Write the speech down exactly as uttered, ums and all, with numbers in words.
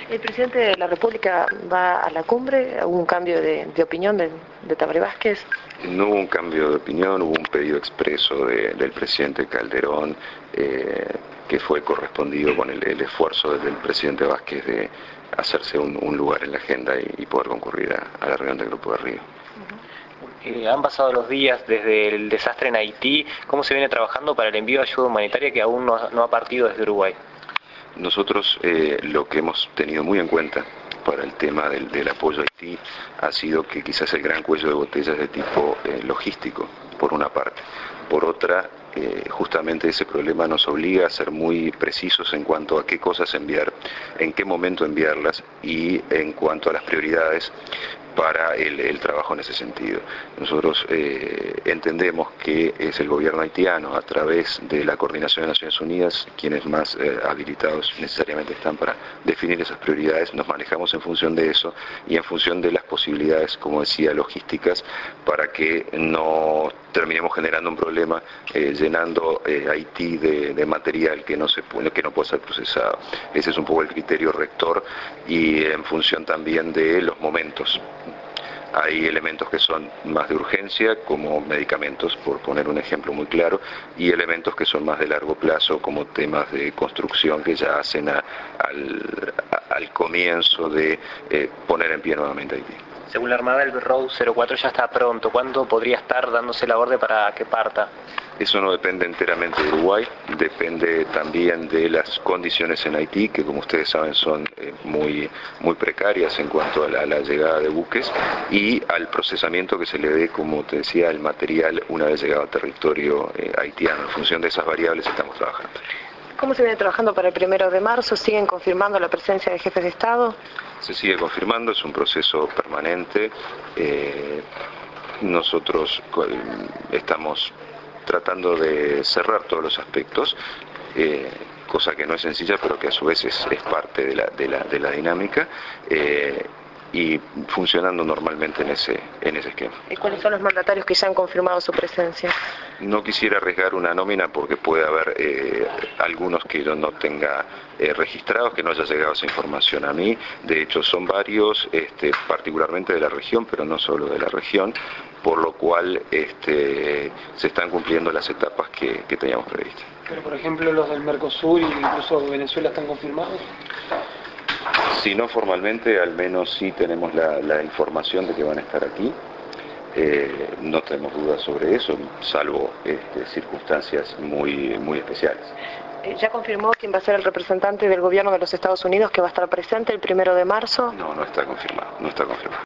¿El presidente de la República va a la cumbre? ¿Hubo un cambio de, de opinión de, de Tabaré Vázquez? No hubo un cambio de opinión, hubo un pedido expreso de, del presidente Calderón, eh, que fue correspondido con el, el esfuerzo del presidente Vázquez de hacerse un, un lugar en la agenda y, y poder concurrir a, a la reunión del Grupo de Río. Eh, han pasado los días desde el desastre en Haití. ¿Cómo se viene trabajando para el envío de ayuda humanitaria que aún no, no ha partido desde Uruguay? Nosotros eh, lo que hemos tenido muy en cuenta para el tema del, del apoyo a Haití ha sido que quizás el gran cuello de botella es de tipo eh, logístico, por una parte. Por otra, eh, justamente ese problema nos obliga a ser muy precisos en cuanto a qué cosas enviar, en qué momento enviarlas y en cuanto a las prioridades para el, el trabajo en ese sentido. Nosotros eh, entendemos que es el gobierno haitiano, a través de la Coordinación de Naciones Unidas, quienes más eh, habilitados necesariamente están para definir esas prioridades. Nos manejamos en función de eso y en función de las posibilidades, como decía, logísticas, para que no terminemos generando un problema eh, llenando eh, Haití de, de material que no se puede, que no puede ser procesado. Ese es un poco el criterio rector y en función también de los momentos. Hay elementos que son más de urgencia, como medicamentos, por poner un ejemplo muy claro, y elementos que son más de largo plazo, como temas de construcción que ya hacen a, al, a, al comienzo de eh, poner en pie nuevamente Haití. Según la Armada, el Road cero cuatro ya está pronto. ¿Cuándo podría estar dándose la orden para que parta? Eso no depende enteramente de Uruguay, depende también de las condiciones en Haití, que como ustedes saben son eh, muy, muy precarias en cuanto a la, a la llegada de buques, y al procesamiento que se le dé, como te decía, el material una vez llegado a territorio eh, haitiano. En función de esas variables estamos trabajando. ¿Cómo se viene trabajando para el primero de marzo? ¿Siguen confirmando la presencia de jefes de Estado? Se sigue confirmando, es un proceso permanente. Eh, nosotros estamos tratando de cerrar todos los aspectos, eh, cosa que no es sencilla, pero que a su vez es, es parte de la, de la, de la dinámica, eh, y funcionando normalmente en ese, en ese esquema. ¿Y cuáles son los mandatarios que ya han confirmado su presencia? No quisiera arriesgar una nómina porque puede haber eh, algunos que yo no tenga eh, registrados, que no haya llegado esa información a mí. De hecho, son varios, este, particularmente de la región, pero no solo de la región, por lo cual este, se están cumpliendo las etapas que, que teníamos previstas. Pero, por ejemplo, los del Mercosur e incluso Venezuela están confirmados. Si no formalmente, al menos sí tenemos la, la información de que van a estar aquí. Eh, no tenemos dudas sobre eso, salvo este, circunstancias muy, muy especiales. ¿Ya confirmó quién va a ser el representante del gobierno de los Estados Unidos que va a estar presente el primero de marzo? No, no está confirmado, no está confirmado.